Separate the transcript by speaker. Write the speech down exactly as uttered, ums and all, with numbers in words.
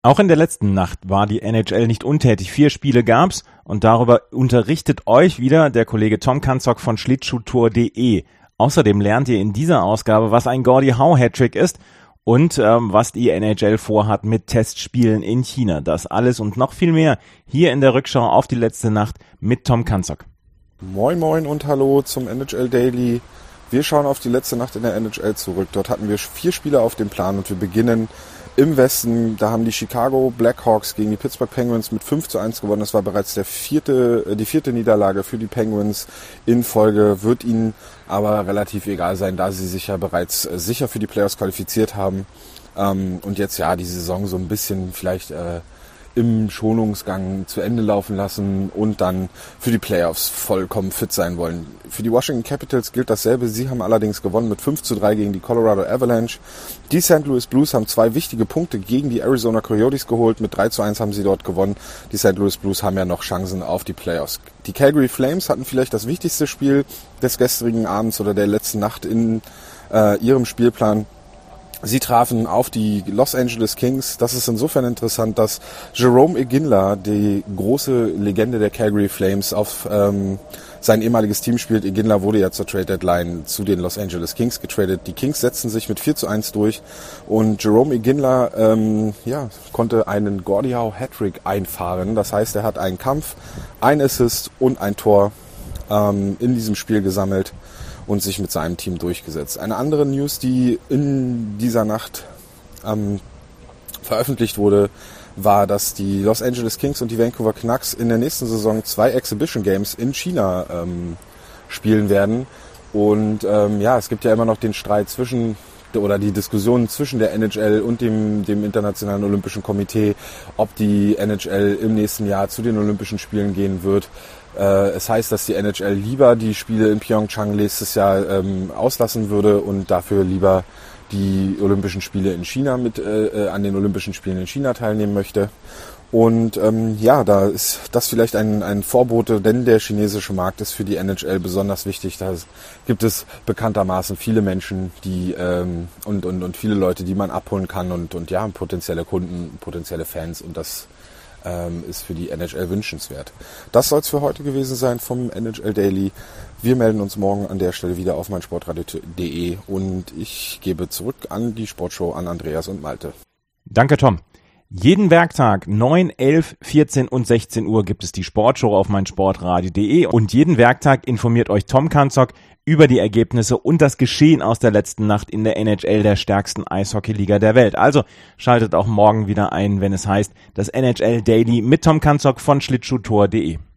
Speaker 1: Auch in der letzten Nacht war die N H L nicht untätig. Vier Spiele gab's und darüber unterrichtet euch wieder der Kollege Tom Kanzok von Schlittschuhtour punkt de. Außerdem lernt ihr in dieser Ausgabe, was ein Gordie Howe Hattrick ist und ähm, was die N H L vorhat mit Testspielen in China. Das alles und noch viel mehr hier in der Rückschau auf die letzte Nacht mit Tom Kanzok.
Speaker 2: Moin moin und hallo zum N H L Daily. Wir schauen auf die letzte Nacht in der N H L zurück. Dort hatten wir vier Spiele auf dem Plan und wir beginnen im Westen. Da haben die Chicago Blackhawks gegen die Pittsburgh Penguins mit fünf zu eins gewonnen. Das war bereits der vierte, die vierte Niederlage für die Penguins in Folge. Wird ihnen aber relativ egal sein, da sie sich ja bereits sicher für die Playoffs qualifiziert haben. Und jetzt ja die Saison so ein bisschen vielleicht im Schonungsgang zu Ende laufen lassen und dann für die Playoffs vollkommen fit sein wollen. Für die Washington Capitals gilt dasselbe. Sie haben allerdings gewonnen mit fünf zu drei gegen die Colorado Avalanche. Die Saint Louis Blues haben zwei wichtige Punkte gegen die Arizona Coyotes geholt. Mit drei zu eins haben sie dort gewonnen. Die Saint Louis Blues haben ja noch Chancen auf die Playoffs. Die Calgary Flames hatten vielleicht das wichtigste Spiel des gestrigen Abends oder der letzten Nacht in äh, ihrem Spielplan. Sie trafen auf die Los Angeles Kings. Das ist insofern interessant, dass Jarome Iginla, die große Legende der Calgary Flames, auf ähm, sein ehemaliges Team spielt. Iginla wurde ja zur Trade Deadline zu den Los Angeles Kings getradet. Die Kings setzten sich mit vier zu eins durch und Jarome Iginla ähm, ja, konnte einen Gordie Howe Hattrick einfahren. Das heißt, er hat einen Kampf, ein Assist und ein Tor ähm, in diesem Spiel gesammelt und sich mit seinem Team durchgesetzt. Eine andere News, die in dieser Nacht ähm, veröffentlicht wurde, war, dass die Los Angeles Kings und die Vancouver Canucks in der nächsten Saison zwei Exhibition Games in China ähm, spielen werden. Und ähm, ja, es gibt ja immer noch den Streit zwischen oder die Diskussion zwischen der N H L und dem, dem Internationalen Olympischen Komitee, ob die N H L im nächsten Jahr zu den Olympischen Spielen gehen wird. Es heißt, dass die N H L lieber die Spiele in Pyeongchang nächstes Jahr ähm, auslassen würde und dafür lieber die Olympischen Spiele in China mit äh, an den Olympischen Spielen in China teilnehmen möchte. Und ähm, ja, da ist das vielleicht ein, ein Vorbote, denn der chinesische Markt ist für die N H L besonders wichtig. Da gibt es bekanntermaßen viele Menschen, die ähm, und, und, und viele Leute, die man abholen kann und, und ja, potenzielle Kunden, potenzielle Fans und das Ähm, ist für die N H L wünschenswert. Das soll es für heute gewesen sein vom N H L Daily. Wir melden uns morgen an der Stelle wieder auf meinsportradio punkt de und ich gebe zurück an die Sportshow an Andreas und Malte.
Speaker 1: Danke, Tom. Jeden Werktag neun, elf, vierzehn und sechzehn Uhr gibt es die Sportshow auf meinsportradio punkt de und jeden Werktag informiert euch Tom Kanzok über die Ergebnisse und das Geschehen aus der letzten Nacht in der N H L, der stärksten Eishockeyliga der Welt. Also schaltet auch morgen wieder ein, wenn es heißt, das N H L Daily mit Tom Kanzok von Schlittschuhtour punkt de.